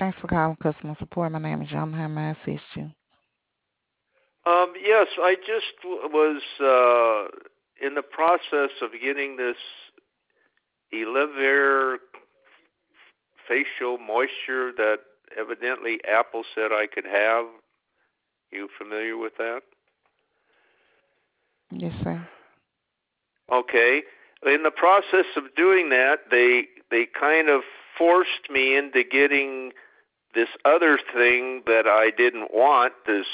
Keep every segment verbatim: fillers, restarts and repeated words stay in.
Thanks for calling customer support. My name is John. How may I assist you? Um, yes, I just w- was uh, in the process of getting this Elivir facial moisture that evidently Apple said I could have. You familiar with that? Yes, sir. Okay. In the process of doing that, they they kind of forced me into getting this other thing that I didn't want, this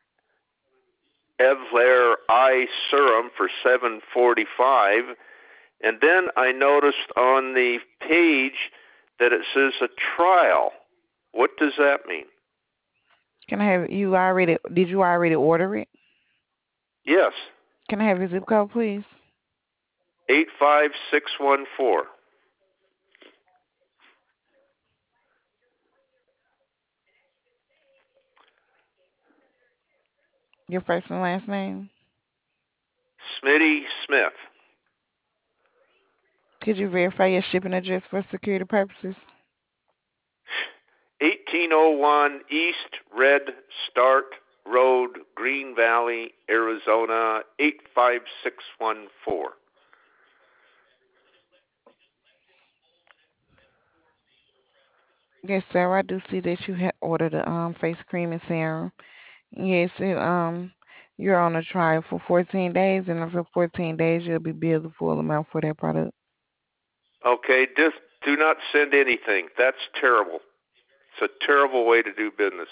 Evlair eye serum for seven forty-five. And then I noticed on the page that it says a trial. What does that mean? Can I have you already? Did you already order it? Yes, Can I have your zip code, please? eight five six one four. Your first and last name. Smitty Smith. Could you verify your shipping address for security purposes? eighteen oh one East Red Start Road, Green Valley, Arizona, eight five six one four. Yes, sir. I do see that you had ordered a um face cream and serum. Yes, it, um, you're on a trial for fourteen days, and after fourteen days, you'll be billed the full amount for that product. Okay, just do not send anything. That's terrible. It's a terrible way to do business.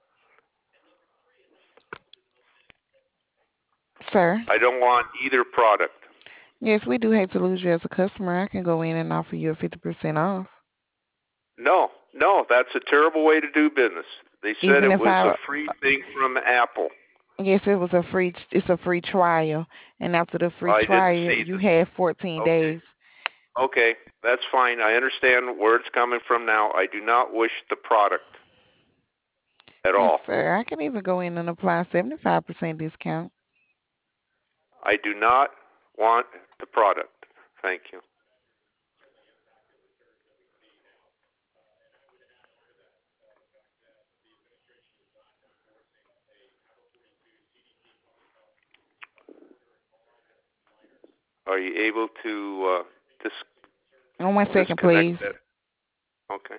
Sir? I don't want either product. Yes, we do hate to lose you as a customer. I can go in and offer you a fifty percent off. No, no, that's a terrible way to do business. They said Even it if was a I, free thing from Apple. yes, it was a free, it's a free trial. And after the free I didn't trial, see you this. had fourteen Okay, days. okay, that's fine. I understand where it's coming from now. I do not wish the product at Yes, all. sir. I can even go in and apply a seventy-five percent discount. I do not want the product. Thank you. Are you able to uh, dis- On one second, disconnect please. that? Okay.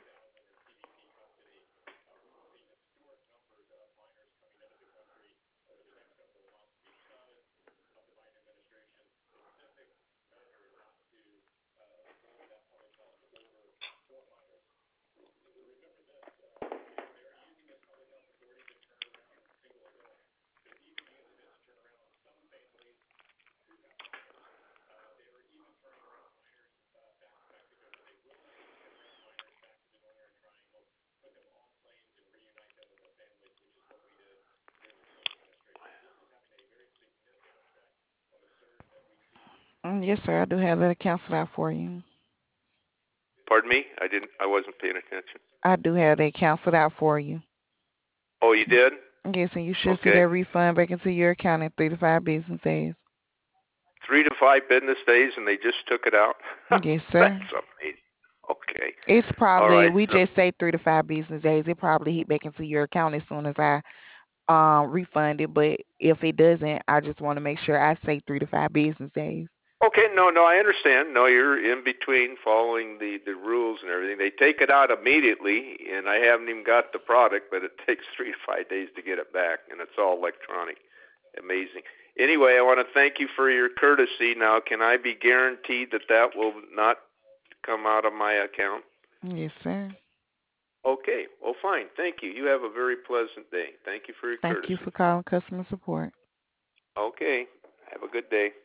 Mm, yes, sir. I do have that canceled out for you. Pardon me? I didn't. I wasn't paying attention. I do have that canceled out for you. Oh, you did? Yes, and you should see Okay. that refund back into your account in three to five business days. Three to five business days, and they just took it out. Yes, sir. That's amazing. Okay. It's All probably right. we So, just say three to five business days. It probably hit back into your account as soon as I um refund it. But if it doesn't, I just want to make sure I say three to five business days. okay. No, no, I understand. No, you're in between following the the rules and everything. They take it out immediately, and I haven't even got the product, but it takes three to five days to get it back, and it's all electronic. Amazing. Anyway, I want to thank you for your courtesy. Now, can I be guaranteed that that will not come out of my account? Yes, sir. Okay. Well, fine. Thank you. You have a very pleasant day. Thank you for your Thank you courtesy. for calling customer support. Okay. Have a good day.